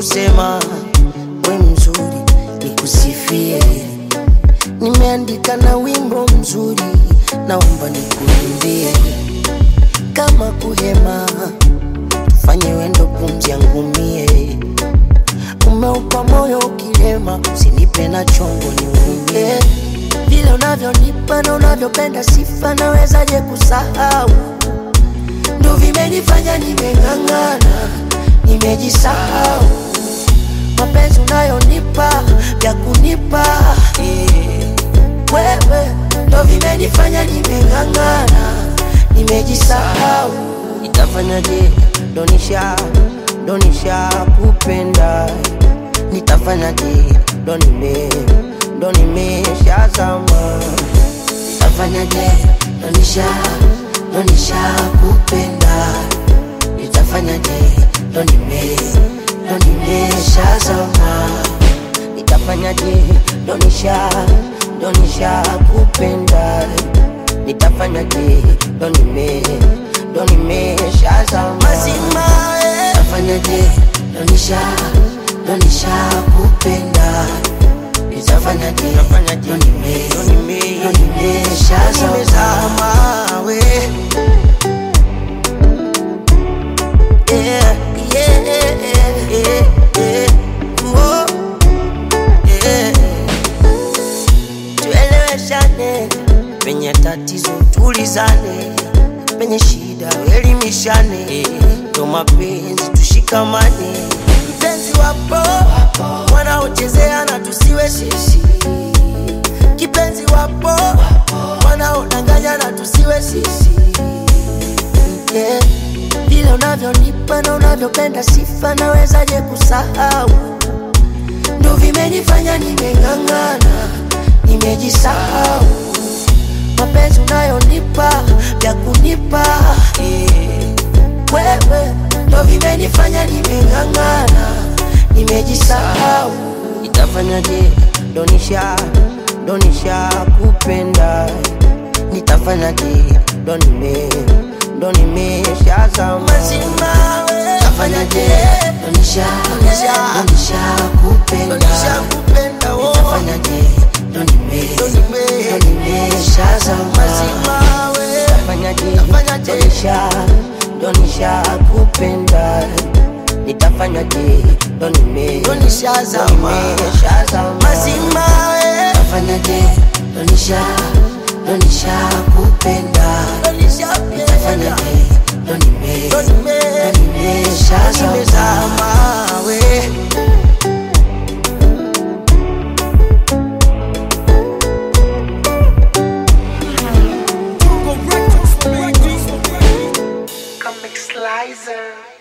kusema we mzuri nikusifie. Nimeandika na wimbo mzuri, naomba nikuimbie. Kama kuhema, tufanye wendo pumzi yangu mie. Umeupa moyo ukilema, usinipe na chongo niumie. Vile unavyonipa na unavyopenda sifa, nawezaje kusahau? Ndo vimenifanya nimeng'ang'ana, nimejisahau. Mapenzi unayonipa, vya kunipa wewe, ndo vimenifanya nimeng'ang'ana, nimejisahau. Nitafanyaje? Donisha kupenda. Nitafanyaje? Ndo nimeshazama. Nitafanyaje? Donisha kupenda. Nitafanyaje? Ndo nimeshazama. Nitafanyaje? Donisha kupenda. Nitafanyaje? Ndo nimeshazama. Mazima nitafanyaje? Donisha kupenda. Nitafanyaje? Ndo nimeshazama we. Yeah, yeah, yeah, yeah. Oh, yeah. Tueleweshane, penye tatizo tulizane, penye shida elimishane, ndo mapenzi tushikamane. Mpenzi wapo wanaochezea na tusiwe sisi, kipenzi wapo wanaodanganya na tusiwe sisi. Yeah. Vile unavyonipa na unavyopenda sifa, nawezaje kusahau? Ndo vimenifanya nimeng'ang'ana, nimejisahau. Mapenzi unayonipa, vya kunipa wewe, ndo vimenifanya nimeng'ang'ana, nimejisahau. Nitafanyaje? Donisha kupenda. Nitafanyaje? Ndo nimeshazama. Mazima nitafanyaje? Donisha kupenda. Nitafanyaje? Ndo nimeshazama. Mazima nitafanyaje? Donisha kupenda. Nitafanyaje? Ndo nimeshazama. Mazima nitafanyaje? Donisha kupenda. Nitafanyaje? Ndo nimeshazama we. Comic Slicer.